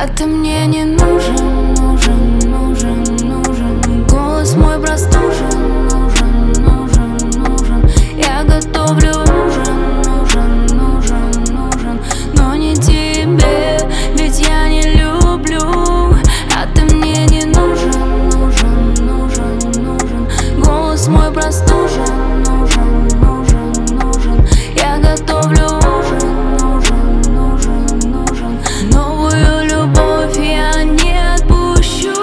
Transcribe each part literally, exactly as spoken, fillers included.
А ты мне не нужен, нужен, нужен, нужен. Голос мой простужен, нужен, нужен, нужен. Я готовлю ужин, нужен, нужен, нужен. Но не тебе, ведь я не люблю. А ты мне не нужен, нужен, нужен, нужен. Голос мой простужен, нужен, нужен, нужен. Я готовлю ужин, нужен, нужен, нужен. Новую любовь я не отпущу.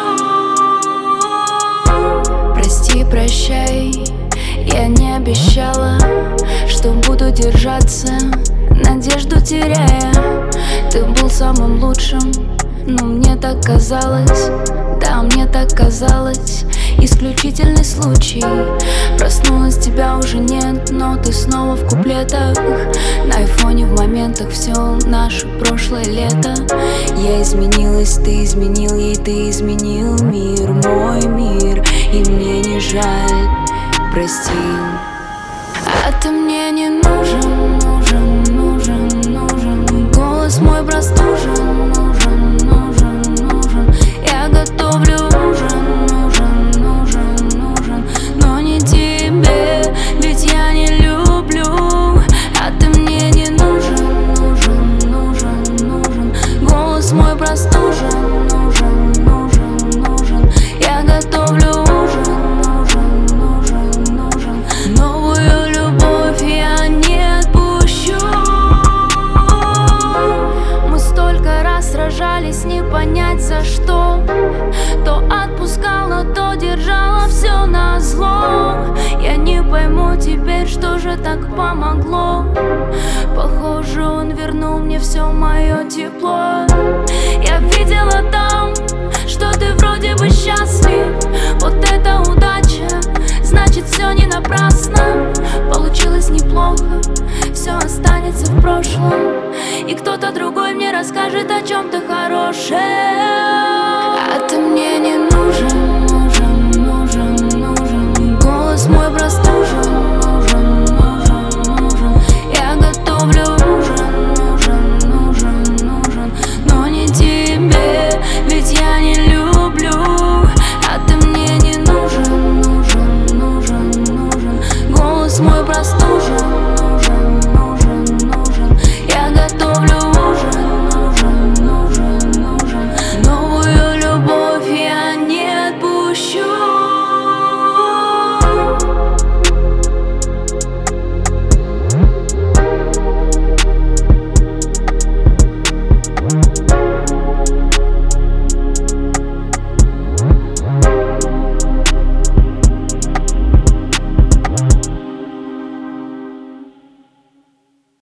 Прости, прощай, я не обещала, что буду держаться, надежду теряя. Ты был самым лучшим, но мне так казалось. Да, мне так казалось. Исключительный случай. Проснулась, тебя уже нет, но ты снова в куплетах. На айфоне в моментах все наше прошлое лето. Я изменилась, ты изменил ей, ты изменил мир, мой мир. И мне не жаль, прости. А ты мне не нужен, нужен, нужен, нужен. Голос мой простужен, нужен, нужен, нужен. Я готовлю ужин, нужен, нужен, нужен. Но не тебе, ведь я не люблю. А ты мне не нужен, нужен, нужен, нужен. Голос мой простужен, нужен, нужен, нужен. Я готовлю ужин, нужен, нужен, нужен. Новую любовь я не отпущу. Мы столько раз сражались, не понять за что. То отпускала, то держала все назло. Я не пойму теперь, что же так помогло. Похоже, он вернул мне все мое тепло. Я видела там, что ты вроде бы счастлив. Вот это удача, значит все не напрасно. Получилось неплохо, все останется в прошлом. И кто-то другой мне расскажет о чем-то хорошем.